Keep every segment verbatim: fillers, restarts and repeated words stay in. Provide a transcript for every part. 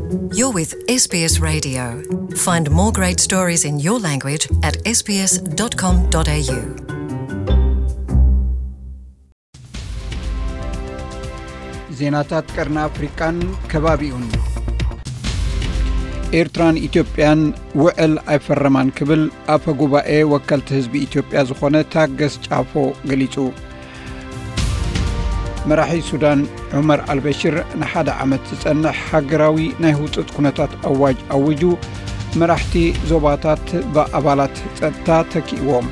You're with S B S Radio. Find more great stories in your language at s b s dot com dot a u. ዜናታት ቀርና አፍሪካን ከባቢውን ኤርትራን ኢትዮጵያን ውዕል አይፈረማን ክብል አፈ ጉባኤ ወከልት ህዝቢ ኢትዮጵያ ዝኾነ ታገስ ጫፎ ገሊጹ መራሒ ሱዳን ዑመር አልበሽር ንሓደ ዓመት ዝጸንሕ ሃገራዊ ናይ ህውፅት ኩነታት አዋጅ አውጁ መራሕቲ ዞባታት በአባላት ጸጥታ ተኪዎም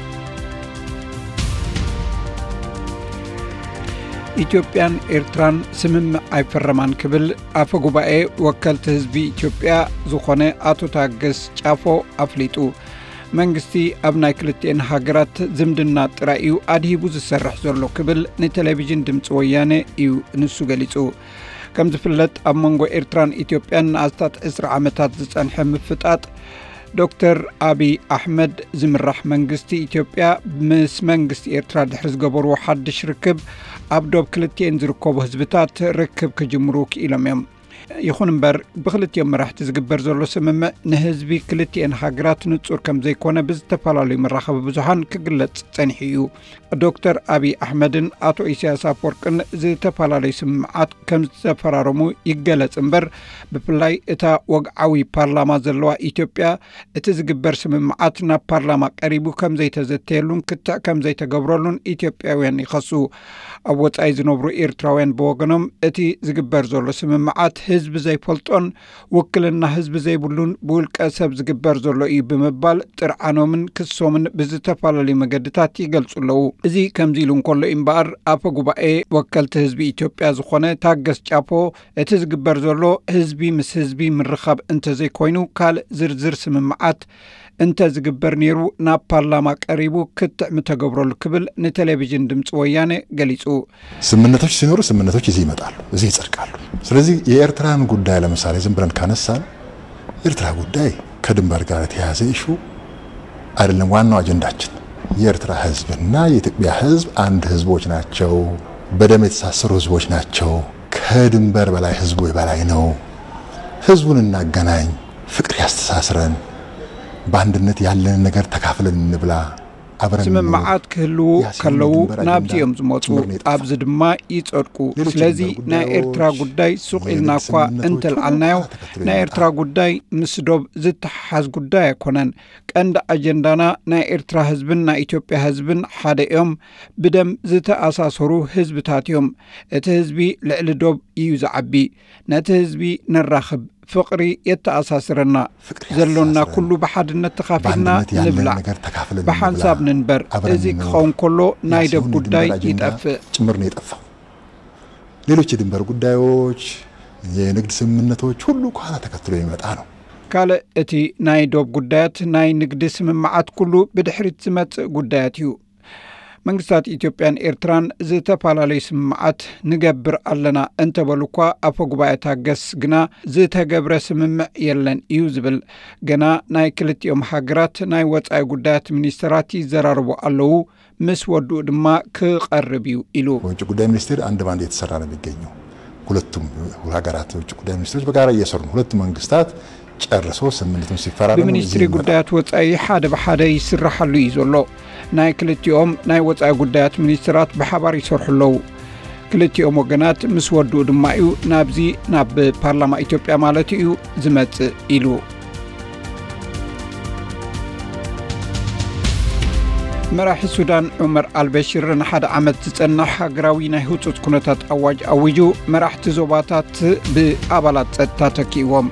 ኢትዮጵያን ኤርትራን ስምምዕ አይፈረማን ክብል አፈ ጉባኤ ወከልት ህዝቢ ኢትዮጵያ ዝኾነ አቶ ታገስ ጫፎ አፍሊጡ መንግስቲ ኣብ ናይ ክልቴን ሃገራት ዝምድና ጥራዩ አድሂቡ ዝሰርሕ ዘሎ ክብል ንቴሌቪዥን ድምፂ ወያነ እዩ ንሱ ገሊጹ ከም ዝፍለጥ ኣብ መንጎ ኤርትራን ኢትዮጵያን ንኣስታት عشرة ዓመታት ዝጸንሐ ምፍጣጥ ዶክተር አብይ አሕመድ ዝምራሕ መንግስቲ ኢትዮጵያ ምስ መንግስቲ ኤርትራ ድሕሪ ዝገበርዎ ሓድሽ ርክብ ኣብ ዶብ ክልቴን ዝርከቡ ህዝብታት ርክብ ክጅምሩ ክኢሎም እዮም ይኹን እምበር ብክልቴን መራሕቲ ዝግበር ዘሎ ስምምዕ ንህዝቢ ክልቴን ሃገራት ንጹር ከም ዘይኮነ ብዝተፈላለዩ መራኸቢ ብዙሃን ክግለጽ ጸኒሑ እዩ ዶክተር አብይ አሕመድን አቶ ኢሳያስ አፈወርቅን ዝተፈላለዩ ስምምዓት ከም ዝተፈራረሙ ይገለጽ እምበር ብፍላይ እታ ወግዓዊ ፓርላማ ዘለዋ ኢትዮጵያ እቲ ዝግበር ስምምዓት ናብ ፓርላማ ቀሪቡ ከም ዘይተዘተየሉን ክትዕ ከም ዘይተገብረሉን ኢትዮጵያውያን ይኸሱ ኣብ ወጻኢ ዝነብሩ ኤርትራውያን ብወገኖም እቲ ዝግበር ዘሎ ስምምዓት ህዝቢ ዘይፈልጦን ውክልና ህዝቢ ዘይብሉን ብውልቀ ሰብ ዝግበር ዘሎ እዩ ብምባል ጥርዓኖምን ክሶምን ብዝተፈላለዩ መገድታት ይገልጹለዉ እዚ ከምዚ ኢሉ እንከሎ እምበር አፈ ጉባኤ ወከልቲ ህዝቢ ኢትዮጵያ ዝኾነ ታገስ ጫፎ እቲ ዝግበር ዘሎ ህዝቢ ምስ ህዝቢ ምርኻብ እንተዘይኮይኑ ካልእ ዝርዝር ስምምዓት እንተ ዝግበር ነይሩ ናብ ፓርላማ ቀሪቡ ክትዕ ምተገብረሉ ክብል ንቴሌቪዥን ድምፂ ወያነ ገሊጹ ስምምነቶች ሲኖሩ ስምምነቶች እዚህ ይመጣሉ እዚህ ይጸድቃሉ ስለዚህ የኤርትራን ጉዳይ ለምሳሌ ዝም ብለን ካነሳን ኤርትራ ጉዳይ ከድንበር ጋር የተያያዘ ኢሹ አይደለም ዋናው አጀንዳችን የኤርትራ ህዝብና የኢትዮጵያ ህዝብ አንድ ህዝቦች ናቸው በደም የተሳሰሩ ህዝቦች ናቸው ከድንበር በላይ ህዝቡ በላይ ነው ህዝቡን እናገናኝ ፍቅር ያስተሳስረን ባንድነት ያለን ነገር ተካፍለን እንብላ አብረን ስምምዓት ክህሉ ከለው ናብዚኦም ዝመጹ ኣብዚ ድማ ይጸድቁ ስለዚህ ናይ ኤርትራ ጉዳይ ሱቂልና እኳ እንተልዓልናዮ ናይ ኤርትራ ጉዳይ ምስ ዶብ ዝተሓዝ ጉዳይ ኣይኮነን ቀንዲ አጀንዳና ናይ ኤርትራ ህዝብን ናይ ኢትዮጵያ ህዝብን ሓደ እዮም ብደም ዝተኣሳሰሩ ህዝብታት እዮም እቲ ህዝቢ ልዕሊ ዶብ እዩ ዝዓቢ ነቲ ህዝቢ ነራኽብ ፍቅሪ የተኣሳስረና ዘሎና ኩሉ በሓድነት ተኻፊልና ንብላ በሓንሳብ ንንበር እዚ ክኸውን ከሎ ናይ ዶብ ጉዳይ ይጠፍእ ጭምር ነው የጠፋው ሌሎች የድንበር ጉዳዮች የንግድ ስምምነቶች ሁሉ ኳላ ተከትሎ ይመጣ ነው ካለ እቲ ናይ ዶብ ጉዳያት ናይ ንግዲ ስምምዓት ኩሉ ብድሕሪት ዝመጽእ ጉዳያት እዩ መንግስታት ኢትዮጵያን ኤርትራን ዝተፈላለዩ ስምምዓት ንገብር ኣለና እንተበሉኳ አፈ ጉባኤ ታገስ ግና ዝተገብረ ስምምዕ የለን እዩ ዝብል ገና ናይ ክልቲኦም ሃገራት ናይ ወጻኢ ጉዳያት ሚኒስትራት ይዘራርቡ ኣለዉ ምስ ወዱ ድማ ክቀርብ እዩ ኢሉ ውጭ ጉዳይ ሚኒስቴር አንድ ባንድ የተሰራ ነው የሚገኘው ሁለቱም ሀገራት ውጭ ጉዳይ ሚኒስትሮች በጋራ እየሰሩ ነው ሁለቱም መንግስታት ጨርሶ ስምምነቱን ሲፈራረሙ በሚኒስትሪ ጉዳያት ወጻኢ ሓደ በሓደ ይስራሐሉ እዩ ዘሎ ናይ ክልቲኦም ናይ ወጻኢ ጉዳያት ሚኒስትራት በሓባር ይሰርሑለው ክልቲኦም ወገናት ምስ ወዱ ድማ እዩ ናብዚ ናብ ፓርላማ ኢትዮጵያ ማለት እዩ ዝመጽእ ኢሉ መራሒ ሱዳን ዑመር አልበሽር ንሓደ ዓመት ዝጸንሕ ሃገራዊ ናይ ህውፅት ኩነታት አዋጅ አውጁ መራሕቲ ዞባታት ብኣባላት ጸጥታ ተኪዎም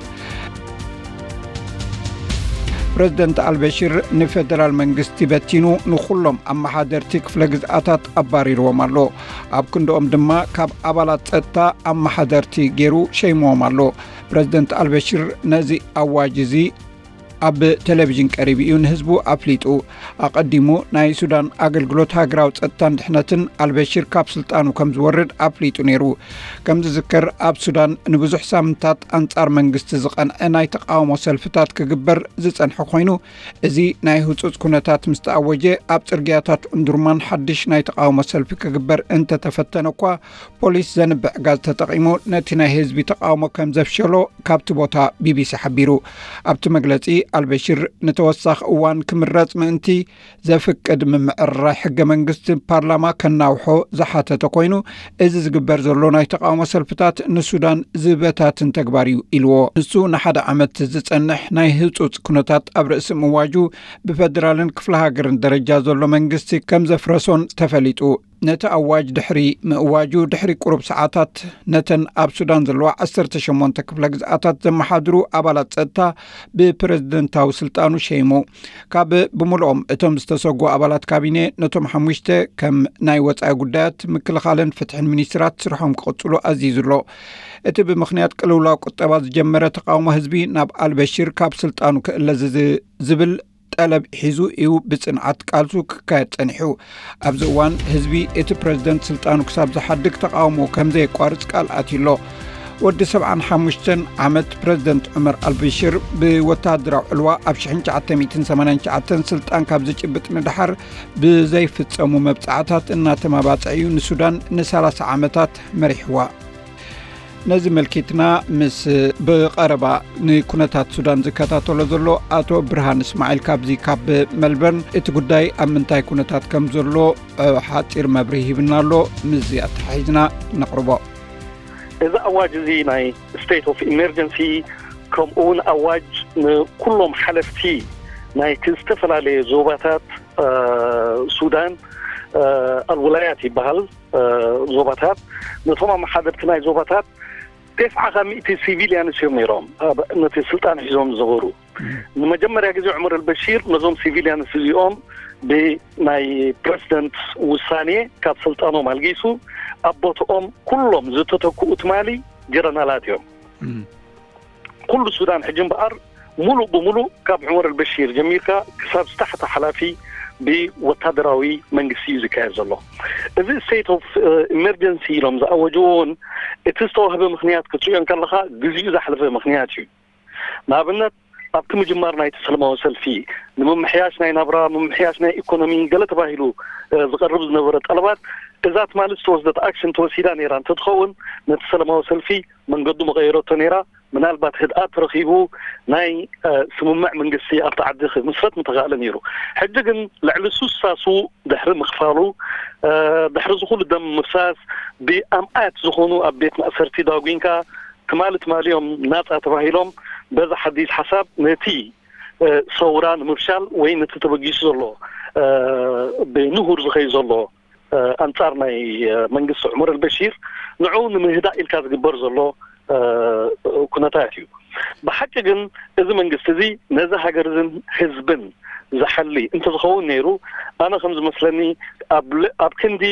ፕሬዝደንት አልበሽር ንፌደራል መንግስቲ በቲኑ ንኹሎም አማሓደርቲ ክፍለ ግዝኣታት አባሪሮም ኣሎ ኣብ ክንዶም ድማ ካብ ኣባላት ጸጥታ አማሓደርቲ ገይሩ ሸይሞም ኣሎ ፕሬዝደንት አልበሽር ነዚ አዋጅ እዚ ኣብ ቴሌቪዥን ቀሪብ እዩ ንህዝቡ ኣፍሊጡ ኣቀዲሙ ናይ ሱዳን ኣገልግሎት ሃገራዊ ጸጥታን ድሕነትን አልበሽር ካብ ስልጣኑ ከም ዝወርድ ኣፍሊጡ ነይሩ ከም ዝዝከር ኣብ ሱዳን ንብዙሕ ሳምንታት አንጻር መንግስቲ ዝቐንዐ ናይ ተቃውሞ ሰልፍታት ክግበር ዝጸንሐ ኮይኑ እዚ ናይ ህጹጽ ኩነታት ምስተኣወጀ ኣብ ጽርግያታት እንዱርማን ሓድሽ ናይ ተቃውሞ ሰልፊ ክግበር እንተ ተፈተነ እኳ ፖሊስ ዘንብዕ ጋዝ ተጠቂሙ ነቲ ናይ ህዝቢ ተቃውሞ ከም ዘፍሸሎ ካብቲ ቦታ ቢቢሲ ሓቢሩ ኣብቲ መግለጺ አልበሽር ንተወሳኺ እዋን ክምረጽ ምእንቲ ዘፍቅድ ምምዕርራይ ሕገ መንግስቲ ፓርላማ ከናውሖ ዝሓተተ ኮይኑ እዚ ዝግበር ዘሎ ናይ ተቃውሞ ሰልፍታት ንሱዳን ዝበታትን ተግባር እዩ ኢልዎ ንሱ ንሓደ ዓመት ዝጸንሕ ናይ ህጹጽ ኩነታት ኣብ ርእሲ ምዋጁ ብፌደራልን ክፍለ ሃገርን ደረጃ ዘሎ መንግስቲ ከም ዘፍረሶን ተፈሊጡ ነቲ ኣዋጅ ድሕሪ ምእዋጁ ድሕሪ ቁሩብ ሰዓታት ነተን ኣብ ሱዳን ዘለዋ ዓሰርተ ሸሞንተ ክፍለ ግዝኣታት ዘመሓድሩ ኣባላት ጸጥታ ብፕሬዝደንታዊ ስልጣኑ ሸይሙ ካብ ብምልኦም እቶም ዝተሰጉ ኣባላት ካቢኔ ነቶም ሓሙሽተ ከም ናይ ወጻኢ ጉዳያት ምክልኻልን ፍትሕን ሚኒስትራት ስርሖም ክቕጽሉ ኣዚዙሎ እቲ ብምኽንያት ቅልውላው ቁጠባ ዝጀመረ ተቃውሞ ህዝቢ ናብ አልበሽር ካብ ስልጣኑ ክእለዝ ዝብል ጠለብ ሒዙ እዩ ብጽንዓት ቃልሱ ክካየድ ጸኒሑ ኣብዚ እዋን ህዝቢ እቲ ፕሬዝደንት ስልጣኑ ክሳብ ዝሓድግ ተቃውሞ ከም ዘይቋርጽ ቃል ኣትሎ ወዲ ሰብዓን ሓሙሽተን ዓመት ፕሬዝደንት ዑመር አልበሽር ብወታደራዊ ዕልዋ ኣብ ሽሕ ትሽዓተ ሚእትን ሰማንያን ትሽዓተን ስልጣን ካብ ዝጭብጥ ንድሓር ብዘይፍጸሙ መብጻዕታት እናተማባጽዕ እዩ ንሱዳን ንሰላሳ ዓመታት መሪሕዋ ነዚ መልኪትና ምስ በቀረባ ንኩነታት ሱዳን ዝከታተሎ ዘሎ አቶ ብርሃን እስማኤል ካብዚ ካብ መልበርን እቲ ጉዳይ ኣብ ምንታይ ኩነታት ከም ዘሎ ሓጢር መብርሂ ይብናሎ ምዚ ኣተሓይዝና ነቅርቦ እዚ ኣዋጅ እዚ ናይ ስቴት ኦፍ ኢመርጀንሲ ከምኡውን ኣዋጅ ንኩሎም ሓለፍቲ ናይ ዝተፈላለዩ ዞባታት ሱዳን الولايات يبهل ዞባታት ነቶም ማሕደርቲ ናይ ዞባታት دفعة مئة سيفيليان سيوميرهم نتي سلطان حزوم زغورو نمجمر يجزي عمر البشير نظام سيفيليان سيزيوم بناي بريزيدنت وساني كاب سلطانو مالجيسو أبوتهم كلهم زتتكو أتمالي جرنالاتهم كل السودان حجم بقر ملو بملو كاب عمر البشير جميكا كساب تحت حلافي بوتادراوي منجسي زكاز الله إذا state of emergency رمز أوجون اتستوها بمخنيات كتريان كاللخا جزيء زحلف بمخنياتي ما بنت أبكم جمارنا يتسلموا سلفي نمم حياشنا نبرا نمم حياشنا إيكونومي قلت باهلو زقرب زنورة طلبات إذا ما لستوزدت أكشن توسيدان إيران تدخون نتسلموا سلفي من قدم غيرات نيرا من البات هدأت رخيبو ناي سممع من قصي أبتعدخ مصرت متغالى نيرو حجقن لعلسوس ساسو دحر مخفالو دحر زخول الدم مساس بأمئات زخونو أبيت مأسرتي داوينكا كمالت ماليهم ناس أتباهيلهم بذا حديث حساب نتي صوران مفشال وين تتبقيش زلو بنهر زخي زلو أنصارنا منقص عمر البشير نعون من هداء الكاز قبر زلو كنتاتيو بحقيقة إذا من قصدي نزه هجرزن حزبن زحلي أنت تخون نيرو أنا خمس مثلني أبل أبكندي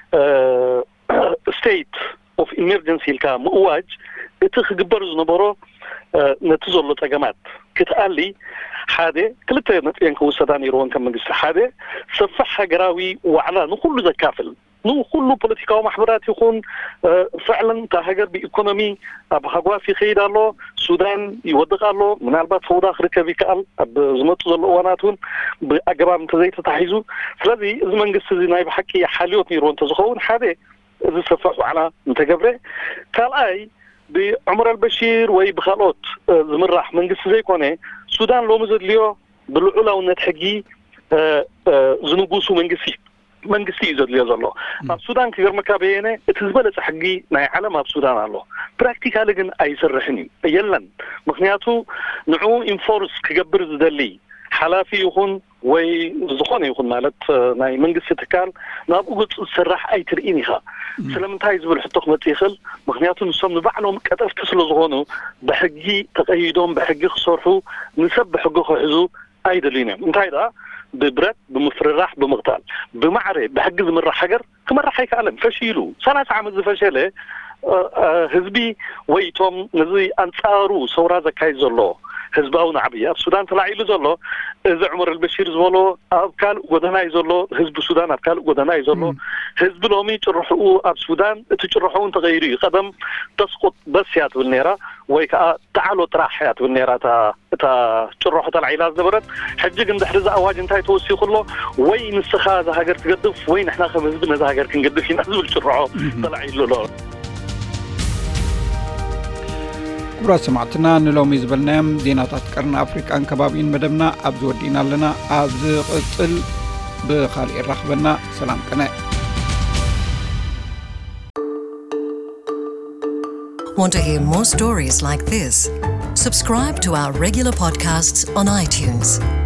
state of emergency الكام مواج اتخبر زنبرو نتزول تجمعات كتقالي حادة كلتا ينكو السودان يروان كم من قصة حادة صفحة جراوي وعلى نقول ذا كافل نو كله بوليتيكا ومحبرات يكون فعلا تهجر بإيكونومي أبغى في خير الله السودان يودق الله من البات فوضى خركة بكال بزمت ظل واناتون بأجرام تزيت تحيزو فلذي زمن قصة نايب حكي حاليوت نيرون تزخون حادة إذا صفحوا على متجبرة قال أي بعمر البشير ويبخالوت زمرح من قصة زي كونه السودان لو مزد ليو بالعلا ونتحقي زنوبوسو من قصي منجسي يزد لي الله السودان كغير مكابينه اتزبلت حقي ناي علم السودان الله براكتيكال لكن اي سرحني يلن مخنياتو نعو انفورس كجبر زدلي حلافي يكون وي زخونه يكون مالت ناي منجسي تكال نابو سرح اي ترينيها سلامتاي زبل حطوخ متيخل مخنياتو نصم بعلهم كتف تسلو زغونو بحقي تقيدهم بحقي خسرحو نسب حقوق حزو اي دلينا انتهي ده ببرد بمفرراح بمغتال بمعري بحجز من حجر كمرة حيك علم فشيلو سنة عمز فشله هزبي ويتم نزي أنصارو سورة زكاي زلو ህዝባውን ዓብይ ኣብ ሱዳን ተላዒሉ ዘሎ እዚ ዑመር አልበሺር ዝበሎ ኣብ ካልእ ጎደና እዩ ዘሎ ህዝቢ ሱዳን ኣብ ካልእ ጎደና እዩ ዘሎ ህዝቢ ሎሚ ጭርሕኡ ኣብ ሱዳን እቲ ጭርሕኡን ተغይሩ እዩ ቀደም ተስቁጥ በስ ያ ትብል ነራ ወይ ከዓ ተዓሎ ጥራሕ ያ ትብል ነራ እታ እታ ጭርሑ ተላዒላ ዝነበረት ሕጂ ግን ድሕሪ እዚ ኣዋጅ እንታይ ተወሲኹሎ ወይ ንስኻ ዛ ሃገር ትገድፍ ወይ ንሕና ከም ህዝቢ ነዛ ሃገር ክንገድፍ ኢና ዝብል ጭርሖ ተላዒሉ ሎ كبرى سمعتنا نلومي زبلناهم ديناتات قرن أفريقيا كبابين مدمنا أبز ودينا لنا أبز قتل بخالي الرخبنا سلام كنا Want to hear more stories like this? Subscribe to our regular podcasts on iTunes.